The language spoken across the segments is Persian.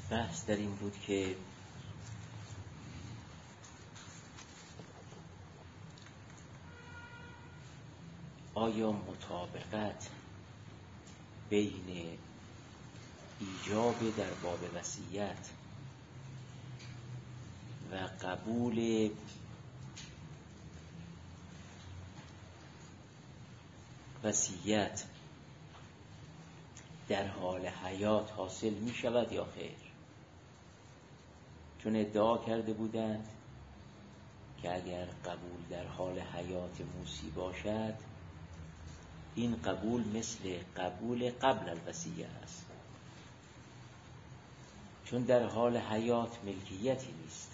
بحث در این بود که آیا مطابقت بین ایجاب در باب وصیت و قبول وصیت در حال حیات حاصل می شود یا خیر؟ چون ادعا کرده بودند که اگر قبول در حال حیات موصی باشد این قبول مثل قبول قبل الوصیه است، چون در حال حیات ملکیتی نیست.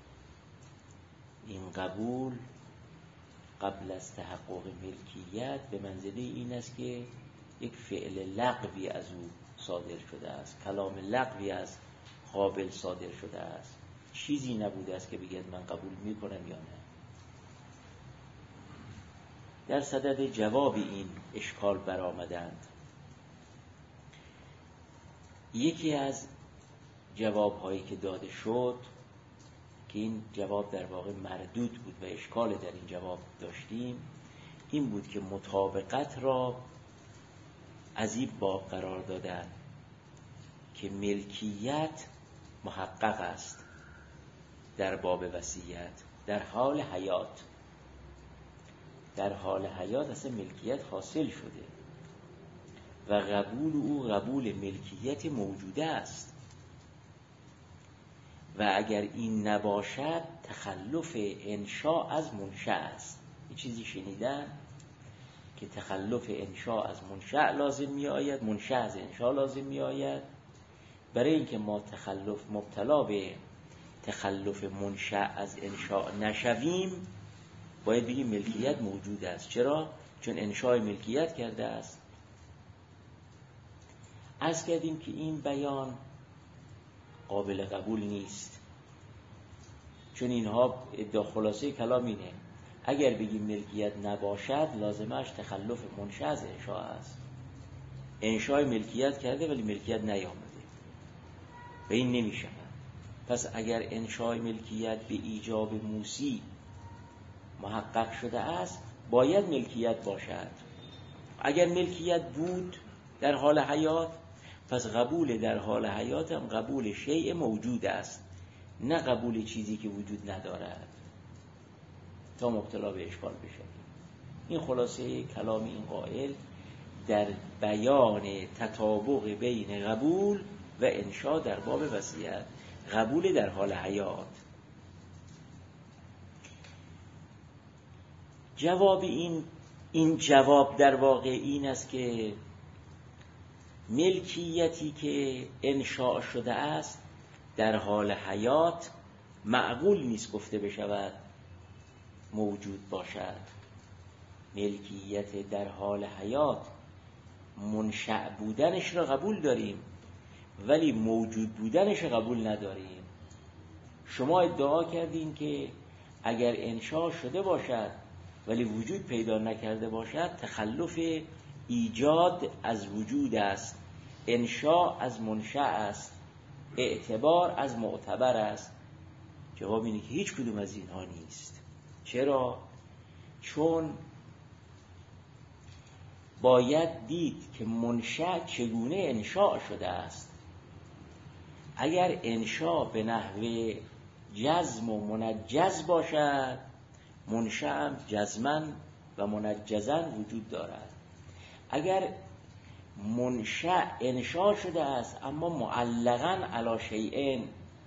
این قبول قبل از تحقق ملکیت به منزله این است که یک فعل لغوی از او صادر شده است، کلام لغوی از قابل صادر شده است، چیزی نبوده است که بگید من قبول میکنم یا نه. در صدد جواب این اشکال برآمدند. یکی از جوابهایی که داده شد که این جواب در واقع مردود بود و اشکال در این جواب داشتیم، این بود که مطابقت را از این باب قرار دادن که ملکیت محقق است در باب وصیت در حال حیات. در حال حیات اصلا ملکیت حاصل شده و قبول او قبول ملکیت موجوده است و اگر این نباشد تخلف انشاء از منشأ است. یه چیزی شنیدن که تخلف انشاء از منشأ لازم می آید، منشأ از انشاء لازم می آید. برای اینکه ما مبتلا به تخلف منشأ از انشاء نشویم باید بگیم ملکیت موجود است. چرا؟ چون انشاء ملکیت کرده است. عرض کردیم که این بیان قابل قبول نیست، چون اینها ادعا خلاصه کلام اینه اگر بگیم ملکیت نباشد لازمش تخلف منشأ از انشاء است. انشاء ملکیت کرده ولی ملکیت نیامده و این نمیشه. پس اگر انشاء ملکیت به ایجاب موصی محقق شده است باید ملکیت باشد. اگر ملکیت بود در حال حیات پس قبول در حال حیات هم قبول شیء موجود است، نه قبول چیزی که وجود ندارد تا مبتلا به اشکال بشویم. این خلاصه کلام این قائل در بیان تطابق بین قبول و انشاء در باب وصیت، قبول در حال حیات. جواب این جواب در واقع این است که ملکیتی که انشاء شده است در حال حیات معقول نیست گفته بشود موجود باشد. ملکیت در حال حیات منشأ بودنش را قبول داریم ولی موجود بودنش را قبول نداریم. شما ادعا کردین که اگر انشاء شده باشد ولی وجود پیدا نکرده باشد تخلف ایجاد از وجود است، انشاء از منشأ است، اعتبار از معتبر است. جواب اینه که هیچ کدوم از اینها نیست. چرا؟ چون باید دید که منشأ چگونه انشاء شده است. اگر انشاء به نحو جزم و منجز باشد منشأ هم جزماً و منجزاً وجود دارد. اگر منشأ انشاء شده است اما معلقاً علی شیء،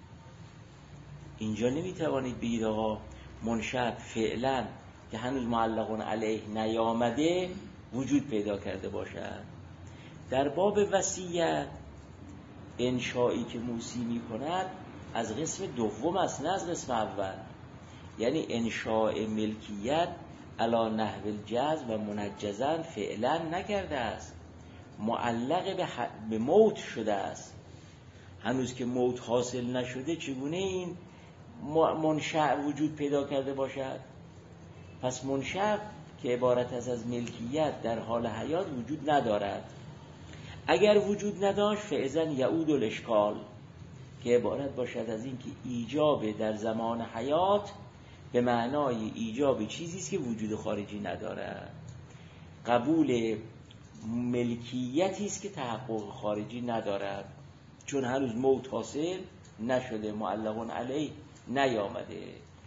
اینجا نمیتوانید بگید آقا منشأ فعلاً که هنوز معلقون علیه نیامده وجود پیدا کرده باشد. در باب وصیت انشایی که موصی می کند از قسم دوم است نه از قسم اول. یعنی انشاء ملکیت علی نحو الجزم و منجزاً فعلا نکرده است، معلق به موت شده است. هنوز که موت حاصل نشده چگونه این منشأ وجود پیدا کرده باشد؟ پس منشأ که عبارت از ملکیت در حال حیات وجود ندارد. اگر وجود نداشت فاذا یعود الاشکال، که عبارت باشد از این که ایجاب در زمان حیات به معنای ایجاب چیزی است که وجود خارجی ندارد، قبول ملکیتی است که تحقق خارجی ندارد، چون هنوز موت حاصل نشده، معلق علیه نیامده.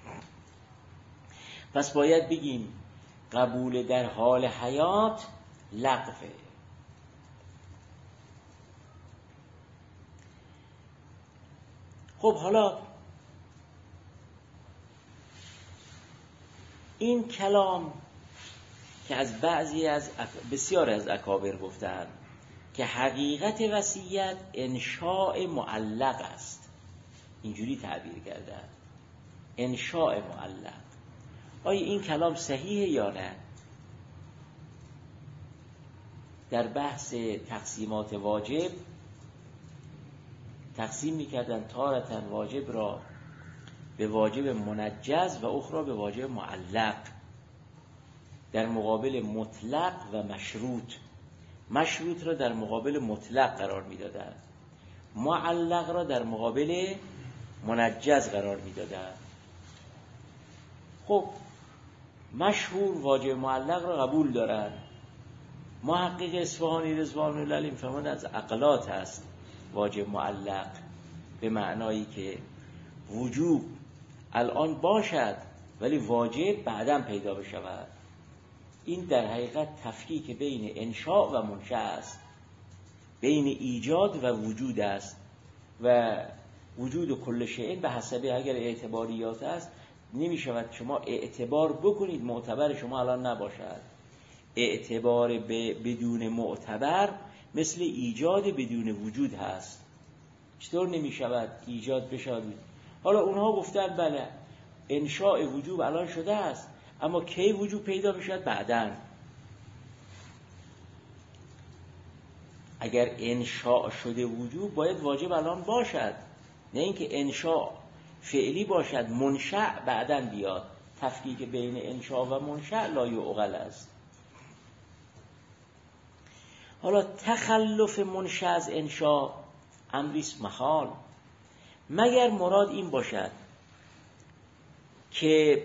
پس باید بگیم قبول در حال حیات لغوه. خب حالا این کلام که از بسیار از اکابر گفتند که حقیقت وصیت انشاء معلق است، اینجوری تعبیر کردن، انشاء معلق. آیا این کلام صحیحه یا نه؟ در بحث تقسیمات واجب تقسیم می‌کردن تارتن واجب را به واجب منجز و اخرى به واجب معلق، در مقابل مطلق و مشروط را در مقابل مطلق قرار می‌دادند، معلق را در مقابل منجز قرار می‌دادند. خب مشهور واجب معلق را قبول دارند. محقق اصفهانی رضوان الله علیه می‌فرماید از عقلات است واجب معلق، به معنایی که وجوب الان باشد ولی واجب بعداً پیدا بشود. این در حقیقت تفکیک بین انشاء و منشأ است، بین ایجاد و وجود است و وجود کل شیء به حسب اگر اعتباریات است نمی شود شما اعتبار بکنید معتبر شما الان نباشد. اعتبار بدون معتبر مثل ایجاد بدون وجود هست. چطور نمی شود ایجاد بشود؟ حالا اونها گفتن بله انشاء وجوب الان شده است، اما کی وجود پیدا بشود؟ بعداً. اگر انشاء شده وجوب باید واجب الان باشد، نه اینکه انشاء فعلی باشد منشأ بعداً بیاد. تفکیک بین انشاء و منشأ لا یعقل است. حالا تخلف منشأ از انشاء امریست محال، مگر مراد این باشد که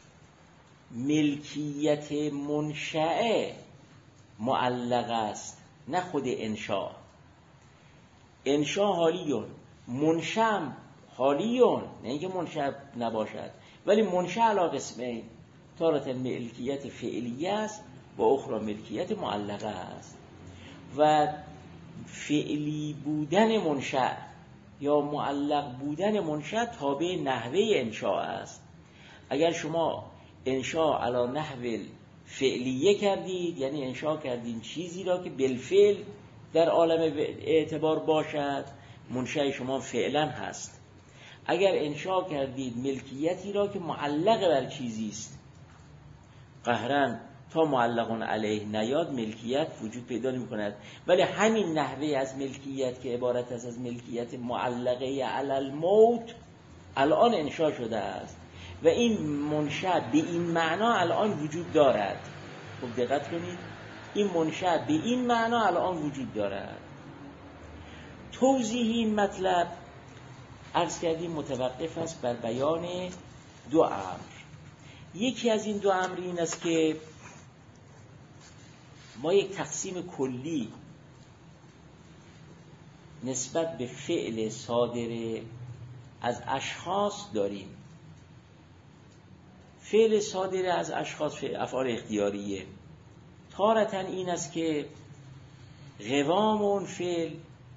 ملکیت منشأ معلق است نه خود انشاء. انشاء حالیون، منشأ حالیون، نه اینکه منشأ نباشد، ولی منشأ علی قسمین، تارة ملکیت فعلیه است و اخرى ملکیت معلقه است. و فعلی بودن منشأ یا معلق بودن منشأ تابع نحوه انشاء است. اگر شما انشاء علی نحو فعلیه کردید، یعنی انشاء کردین چیزی را که بالفعل در عالم اعتبار باشد، منشأ شما فعلا هست. اگر انشاء کردید ملکیتی را که معلق بر چیزی است، قهراً تا معلق علیه نیاد ملکیت وجود پیدا نمی کند. ولی همین نحوه از ملکیت که عبارت است از ملکیت معلقه علی الموت الان انشاء شده است و این منشأ به این معنا الان وجود دارد. خب دقت کنید، این منشأ به این معنا الان وجود دارد. توضیح این مطلب عرض کردیم متوقف است بر بیان دو امر. یکی از این دو امر این است که ما یک تقسیم کلی نسبت به فعل صادر از اشخاص داریم. فعل صادر از اشخاص افعال اختیاریه. تارة این است که قوام اون فعل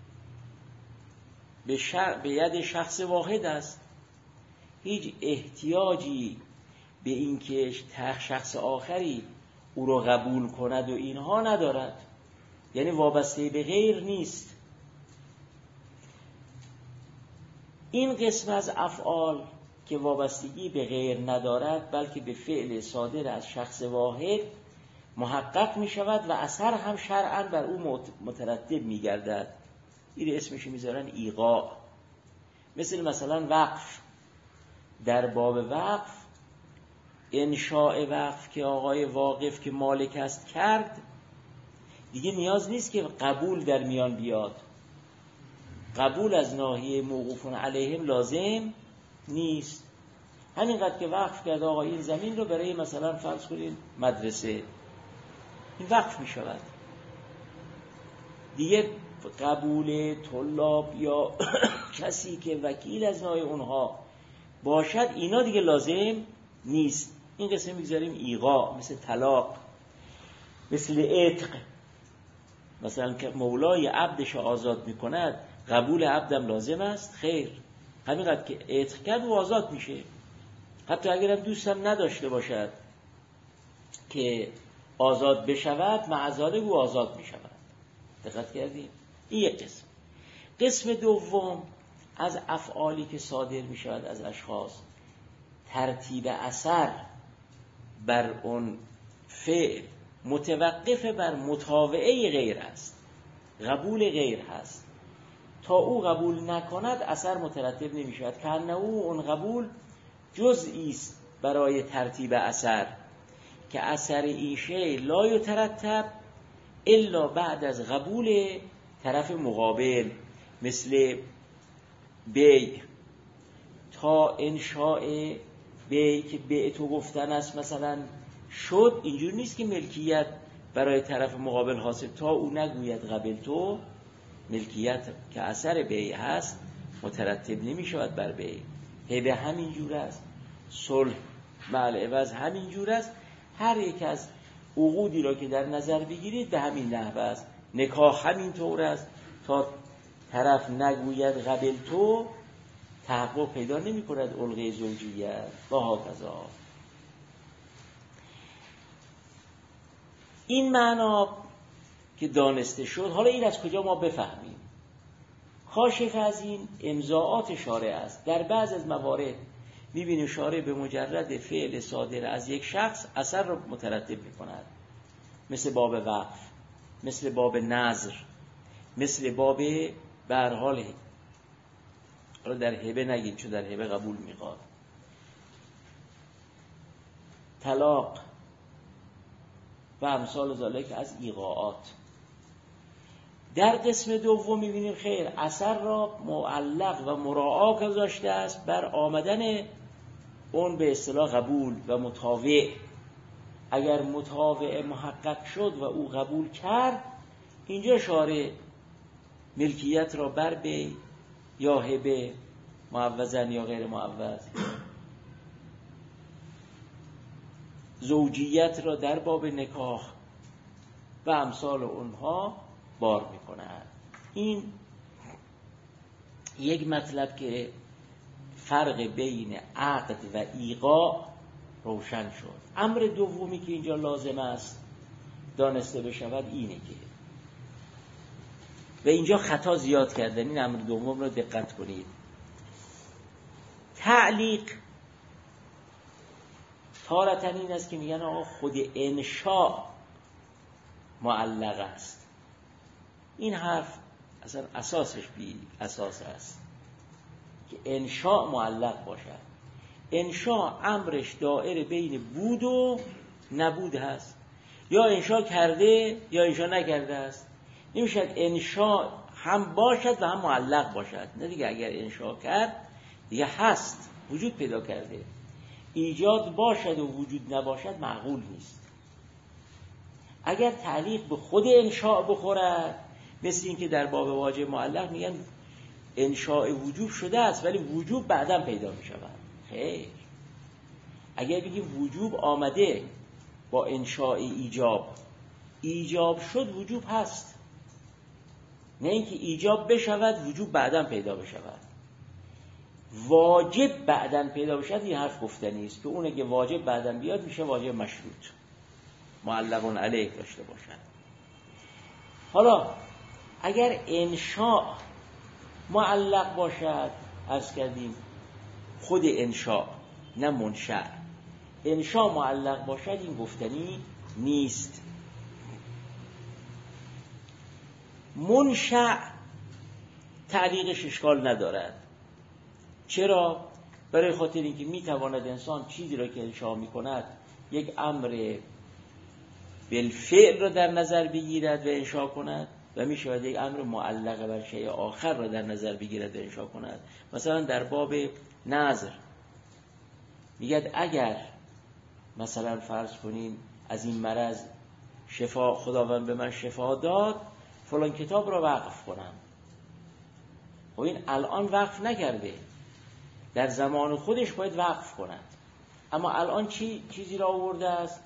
به ید شخص واحد است، هیچ احتیاجی به این که شخص آخری او را قبول کند و اینها ندارد، یعنی وابسته به غیر نیست. این قسم از افعال که وابستگی به غیر ندارد بلکه به فعل صادر از شخص واحد محقق می شود و اثر هم شرعاً بر او مترتب می گردد. این اسمش میذارن ایقاع. مثلا وقف، در باب وقف انشاء وقف که آقای واقف که مالک است کرد، دیگه نیاز نیست که قبول در میان بیاد. قبول از ناحیه موقوفون علیهم لازم نیست. همینقدر که وقف کرده آقا این زمین رو برای مثلا فرض کنید مدرسه، این وقف می شود دیگه. قبول طلاب یا کسی که وکیل از ناحیه اونها باشد اینا دیگه لازم نیست. این قسم میگذاریم ایقاع، مثل طلاق، مثل عتق. مثلا که مولای عبدش آزاد میکند قبول عبدم لازم است؟ خیر، همینقدر که عتق کرد و آزاد میشه، حتی اگرم دوستم نداشته باشد که آزاد بشود، معذاره او آزاد میشود. دقت کردیم؟ این یک قسم. قسم دوم از افعالی که صادر میشود از اشخاص، ترتیب اثر بر اون فعل متوقف بر متابعه غیر است، قبول غیر هست. تا او قبول نکند اثر مترتب نمی شود. که انه اون قبول جزئی است برای ترتیب اثر، که اثر این شیء لا یترتب الا بعد از قبول طرف مقابل. مثل بیع، تا انشاء بیع که بیع تو گفتن است مثلا شد، اینجور نیست که ملکیت برای طرف مقابل حاصل تا او نگوید قبل تو، ملکیت که اثر بیع هست مترتب نمی شود بر بیع. هبه همین جور است، صلح مع العوض همین جور است. هر یک از عقودی را که در نظر بگیرید به همین نحو است. نکاح همین طور است، تا طرف نگوید قبل تو تحقق پیدا نمی کند علقه زوجیت و هاکذا. این معنا که دانسته شد، حالا این از کجا ما بفهمیم؟ کاشف از این امضاءات شارع است. در بعض از موارد می‌بینیم شارع به مجرد فعل صادر از یک شخص اثر را مترتب می‌کند، مثل باب وقف، مثل باب نذر، مثل باب به هر حال، حالا در هبه نگید چون در هبه قبول می‌خواد، طلاق و امثال ذالک از ایقاعات. در قسم دوم می‌بینیم خیر، اثر را معلق و مراعا گذاشته است بر آمدن اون به اصطلاح قبول و متابع. اگر متابع محقق شد و او قبول کرد، اینجا شارع ملکیت را بر بیع یا هبه، معوضن یا غیر معوض، زوجیت را در باب نکاح و امثال اونها بار می‌کند. این یک مطلب که فرق بین عقد و ایقاع روشن شد. امر دومی که اینجا لازم است دانسته بشود اینه که، و اینجا خطا زیاد کردن، این امر دوم رو دقت کنید. تعلیق تارةً این است که میگن آقا خود انشاء معلق است. این حرف اصلا اساسش بی اساس است که انشاء معلق باشد. انشاء امرش دائره بین بود و نبود هست، یا انشاء کرده یا انشاء نکرده است. نمیشد انشاء هم باشد و هم معلق باشد. نه دیگه، اگر انشاء کرد دیگه هست، وجود پیدا کرده. ایجاد باشد و وجود نباشد معقول نیست. اگر تعلیق به خود انشاء بخورد، مثل این که در باب واجب معلق میگن انشاء وجوب شده است ولی وجوب بعداً پیدا می شود. خیر، اگر بگیم وجوب آمده با انشاء ایجاب شد، وجوب هست. نه اینکه ایجاب بشود وجوب بعداً پیدا بشود. واجب بعداً پیدا بشد، این حرف گفتنی است که اونه که واجب بعداً بیاد میشه واجب مشروط، معلق علیه داشته باشد. حالا اگر انشاء معلق باشد، عرض کردیم خود انشاء نه منشأ، انشاء معلق باشد، این گفتنی نیست. منشأ تعلیقش اشکال ندارد. چرا؟ برای خاطر اینکه میتواند انسان چیزی را که انشاء میکند، یک امر بالفعل را در نظر بگیرد و انشاء کند، و می شود یک امر معلق بر شیء آخر را در نظر بگیرد و انشا کند. مثلا در باب نظر میگه اگر مثلا فرض کنیم از این مرض شفا، خداوند به من شفا داد، فلان کتاب را وقف کنم. خب این الان وقف نکرده، در زمان خودش باید وقف کند، اما الان چیزی را آورده است،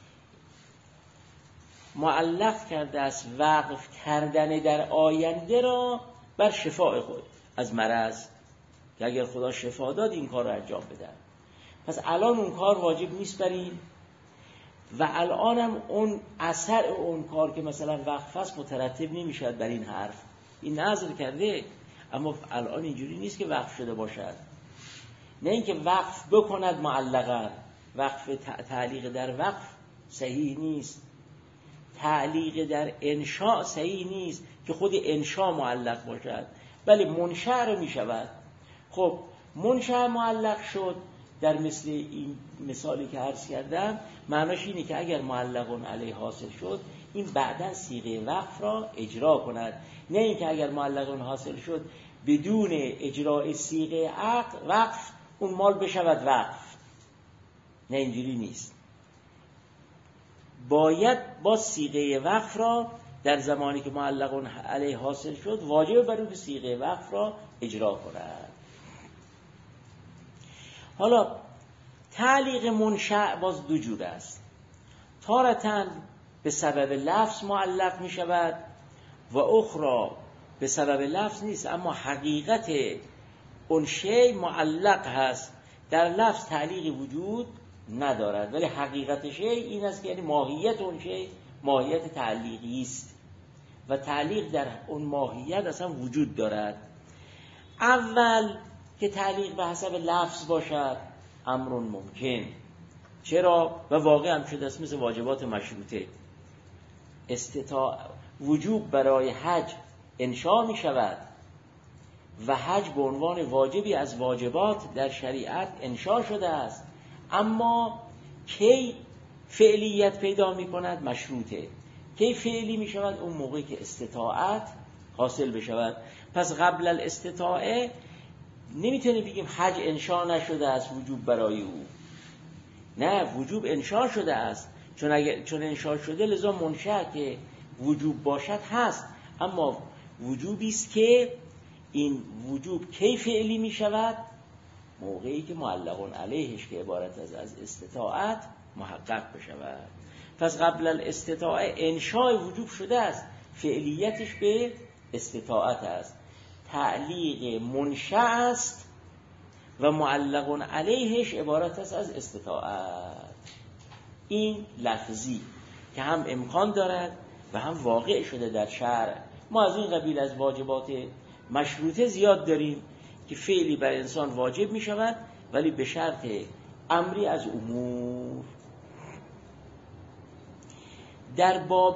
معلق کرده است وقف کردن در آینده را بر شفاء خود از مرض، که اگر خدا شفا داد این کار را انجام بده. پس الان اون کار واجب نیست بر این، و الان هم اون اثر اون کار که مثلا وقف است مترتب نمیشد بر این حرف. این نظر کرده، اما الان اینجوری نیست که وقف شده باشد. نه اینکه وقف بکند معلقا، وقف تعلیق در وقف صحیح نیست، تعلیق در انشاء صحیح نیست که خود انشاء معلق باشد، بله منشأ رو می شود. خب منشأ معلق شد، در مثل این مثالی که عرض کردم معناش اینه که اگر معلق علیه حاصل شد، این بعداً صیغه وقف را اجرا کند، نه اینکه اگر معلق حاصل شد بدون اجرای صیغه وقف اون مال بشود وقف. نه اینجوری نیست، باید با صیغه وقف را در زمانی که معلق علیه حاصل شد واجب بر اون صیغه وقف را اجرا کند. حالا تعلیق منشأ باز دو جور است. تارتاً به سبب لفظ معلق می شود و اخرى به سبب لفظ نیست، اما حقیقت اون شی معلق هست، در لفظ تعلیق وجود ندارد، ولی حقیقت شی این است که یعنی ماهیت اون شی ماهیت تعلیقی است و تعلیق در اون ماهیت اصلا وجود دارد. اول که تعلیق به حسب لفظ باشد امر ممکن، چرا؟ و واقع هم شده است، مثل واجبات مشروطه. وجوب برای حج انشاء می شود و حج به عنوان واجبی از واجبات در شریعت انشاء شده است، اما کی فعلیت پیدا می کند؟ مشروطه. کی فعلی می شود؟ اون موقعی که استطاعت حاصل بشود. پس قبل الاستطاعه نمیتونه بگیم حج انشاء نشده است وجوب برای او. نه، وجوب انشاء شده است، چون انشاء شده لذا منشأ که وجوب باشد هست، اما وجوبی است که این وجوب کی فعلی می شود؟ موقعی که معلق علیهش که عبارت از استطاعت محقق بشود. پس قبل الاستطاعه انشاء وجوب شده است، فعلیتش به استطاعت است. تعلیق منشأ است و معلق علیهش عبارت است از استطاعت. این لفظی که هم امکان دارد و هم واقع شده در شرع. ما از این قبیل از واجبات مشروطه زیاد داریم که فعلی بر انسان واجب می شود ولی به شرط امری از امور. در باب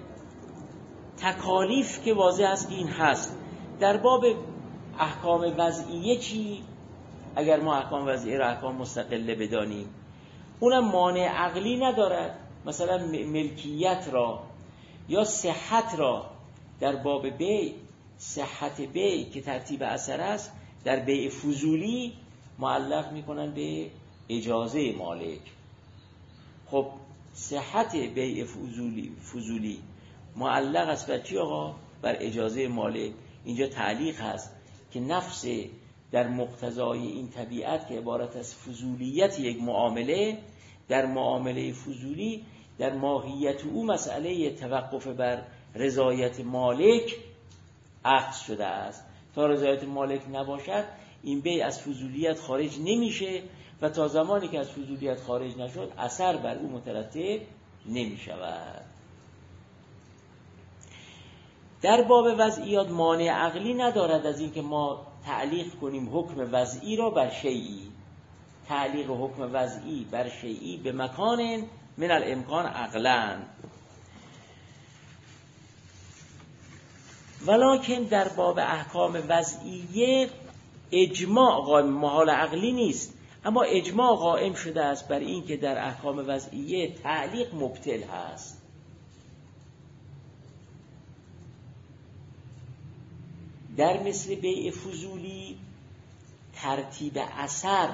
تکالیف که واضح است که این هست. در باب احکام وضعیه چی؟ اگر ما احکام وضعیه را احکام مستقله بدانیم، اونم مانع عقلی ندارد. مثلا ملکیت را یا صحت را در باب بیع، صحت بیع که ترتیب اثر است در بیع فضولی معلق میکنن به اجازه مالک. خب صحت بیع فضولی معلق است بر چی آقا؟ بر اجازه مالک. اینجا تعلیق هست که نفس در مقتضای این طبیعت که عبارت از فضولیت یک معامله، در معامله فضولی در ماهیت او مسئله توقف بر رضایت مالک اخذ شده است. تا رضایت مالک نباشد این بیع از فضولیت خارج نمیشه و تا زمانی که از فضولیت خارج نشد اثر بر او مترتب نمی شود. در باب وضعیات مانع عقلی ندارد از اینکه ما تعلیق کنیم حکم وضعی را بر شیئی. تعلیق حکم وضعی بر شیئی به مکان من الامکان عقلاً، ولکن در باب احکام وضعیه اجماع قائم، محال عقلی نیست، اما اجماع قائم شده است بر این که در احکام وضعیه تعلیق مبطل هست. در مثل بیع فضولی ترتیب اثر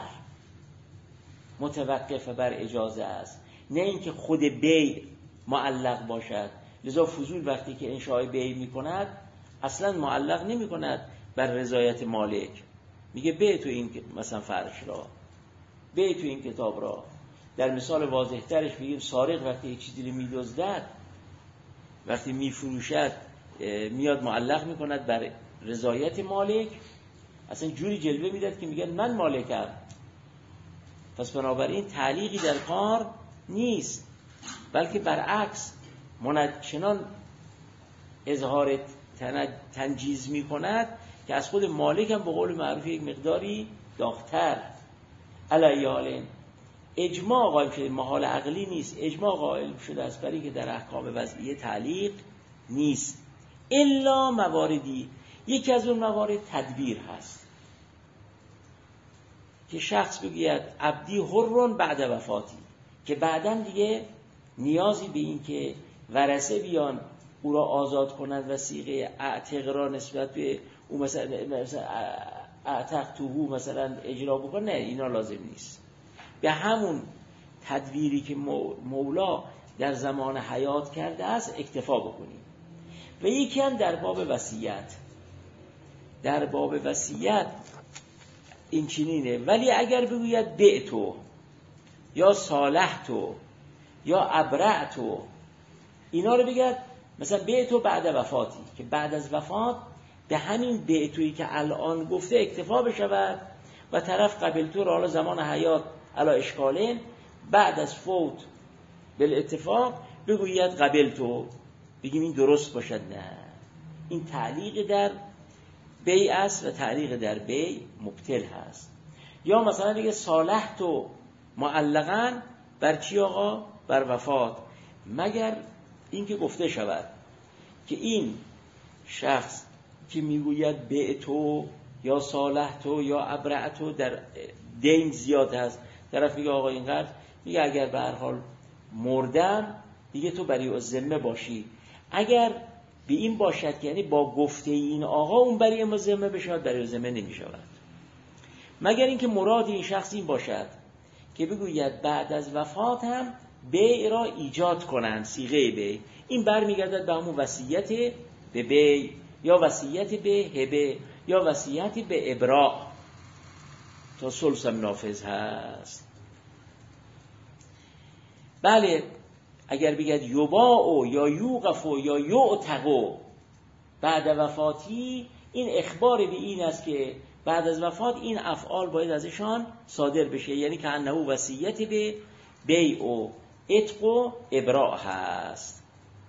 متوقف بر اجازه است، نه اینکه خود بیع معلق باشد. لذا فضول وقتی که انشاء بیع می کند اصلا معلق نمی کند بر رضایت مالک، میگه بیع تو این مثلا فرش را، بیع تو این کتاب را. در مثال واضح ترش بگیم سارق وقتی یک چیزی رو می‌دزدد، وقتی میفروشد میاد معلق میکند بر رضایت مالک، اصلا جوری جلوه میداد که میگن من مالکم. پس بنابراین تعلیقی در کار نیست، بلکه برعکس چنان اظهار تنجیز میکند که از خود مالک هم به قول معروف یک مقداری داغ‌تر. علیال اجماع قائل شده، محال عقلی نیست، اجماع قائل شده است برای که در احکام وضعیه تعلیق نیست، الا مواردی. یکی از اون موارد تدبیر هست که شخص بگوید عبدی حرون بعد وفاتی، که بعداً دیگه نیازی به این که ورثه بیان او را آزاد کنند و صیغه اعتق را نسبت به او مثلا اعتق توهو مثلا اجرا بکنه، نه، اینا لازم نیست. به همون تدبیری که مولا در زمان حیات کرده است اکتفا بکنیم. و یکی هم در باب وصیت. در باب وصیت این چنینه، ولی اگر بگوید بعتو یا صالحتو یا ابرعتو، اینا رو بگید مثلا بعتو بعد وفاتی، که بعد از وفات به همین بعتویی که الان گفته اکتفا بشود و طرف قبلتو را حالا زمان حیات علا اشکالین، بعد از فوت بالاتفاق بگوید قبلتو، بگیم این درست باشد. نه، این تعلیق در بیع است و تعلیق در بیع مبطل هست. یا مثلا بگه صالحتو معلقاً بر چی آقا؟ بر وفات، مگر این که گفته شود که این شخص که میگوید بعتو یا صالحتو یا ابرعتو در دین زیاد هست، طرف میگه آقا اینقدر، میگه اگر به هر حال مردم دیگه تو بری از ذمه باشی. اگر به این باشد که یعنی با گفته این آقا اون بری از ذمه بشود، بری از ذمه نمیشود، مگر اینکه مراد این شخص این باشد که بگوید بعد از وفات هم بیع را ایجاد کنند، صیغه بیع. این برمیگردد به همون وصیت به بیع یا وصیت به هبه یا وصیت به ابراء تا ثلث هم نافذ هست. بله، اگر بگید یباع یا یوقف یا یعتق بعد وفاتی، این اخبار به این است که بعد از وفات این افعال باید ازشان صادر بشه، یعنی که انه وصیت به بیع و عتق و ابراء هست.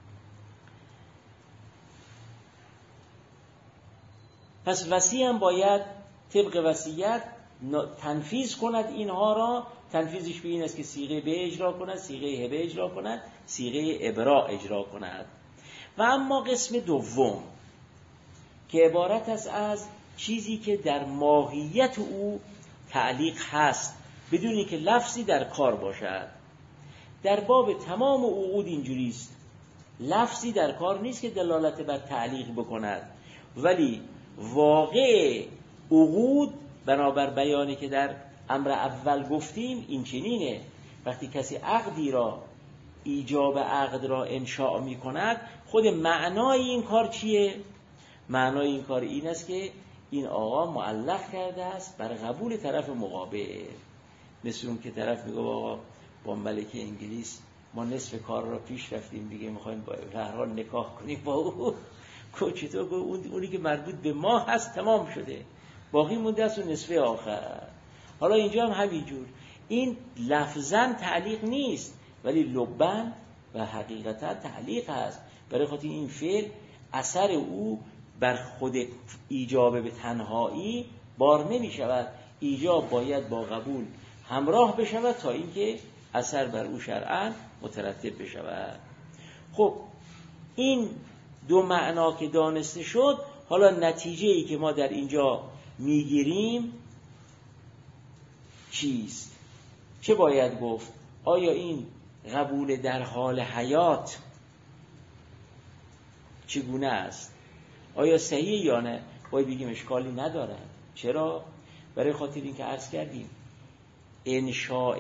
پس وصی هم باید طبق وصیت تنفیذ کند اینها را. تنفیذش به این است که صیغه بیع اجرا کند، صیغه هبه اجرا کند، صیغه ابراء اجرا کند. و اما قسم دوم که عبارت است از چیزی که در ماهیت او تعلیق هست بدونی که لفظی در کار باشد. در باب تمام عقود اینجوریست، لفظی در کار نیست که دلالت بر تعلیق بکند، ولی واقع عقود بنابر بیانی که در امر اول گفتیم این چنینه. وقتی کسی عقدی را، ایجاب عقد را انشاء می کند، خود معنای این کار چیه؟ معنای این کار این است که این آقا معلق کرده است بر قبول طرف مقابل. مثل اون که طرف میگه آقا با ملکه انگلیس ما نصف کار را پیش رفتیم دیگه، میخوایم با رهران نکاح کنیم با او. چطور؟ اونی که مربوط به ما هست تمام شده، باقی مونده است و نصف آخر. حالا اینجا هم همینجور، این لفظاً تعلیق نیست ولی لباً و حقیقتاً تعلیق هست. برای خاطر این فعل اثر او بر خود ایجاب به تنهایی بار نمی شود، ایجاب باید با قبول همراه بشود تا اینکه اثر بر او شرعاً مترتب بشود. خب این دو معنا که دانسته شد، حالا نتیجه‌ای که ما در اینجا میگیریم چیست؟ چه باید گفت؟ آیا این قبول در حال حیات چگونه است؟ آیا صحیح یا نه؟ باید بگیم اشکالی ندارد. چرا؟ برای خاطر اینکه عرض کردیم انشاء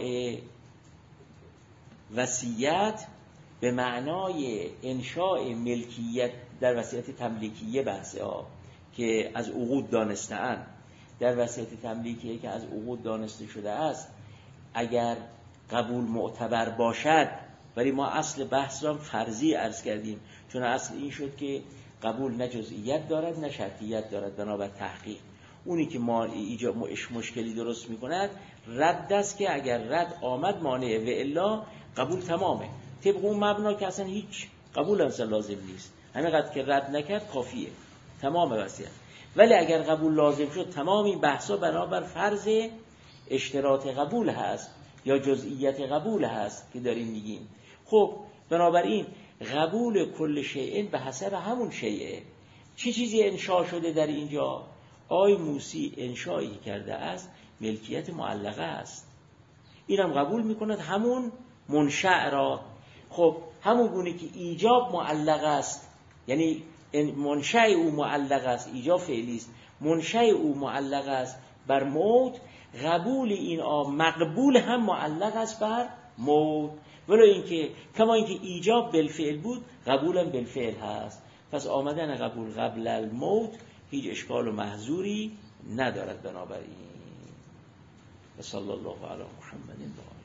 وصیت به معنای انشاء ملکیت در وصیت تملیکیه بحثه ها که از عقود دانسته‌اند، در وصیت تملیکیه که از عقود دانسته شده است اگر قبول معتبر باشد، ولی ما اصل بحث را فرضی عرض کردیم، چون اصل این شد که قبول نه جزئیت دارد نه شرطیت دارد بنابر تحقیق. اونی که ما مشکلی درست میکند رد است که اگر رد آمد مانع و الا قبول تمامه. طبق اون مبنا که اصلا هیچ قبول اصلا لازم نیست، همینقدر که رد نکرد کافیه، تمام وصیت. ولی اگر قبول لازم شد تمام این بحثا بنابر فرض اشتراط قبول هست یا جزئیت قبول هست که داریم میگیم. خب بنابراین قبول کل شیء به حسب همون شیء. چه چیزی انشاء شده در اینجا؟ آی موسی انشایی کرده است ملکیت معلقه است، اینم قبول میکند همون منشأ را. خب همون گونه که ایجاب معلق است، یعنی منشأ او معلق است، ایجاب فعلی است، منشأ او معلق است بر موت، قبول این مقبول هم معلق است بر موت. ولو اینکه کما اینکه ایجاب بالفعل بود قبولم بالفعل هست، پس آمدن قبول قبل الموت هیچ اشکال و محذوری ندارد. بنابراین صلی الله علی محمد و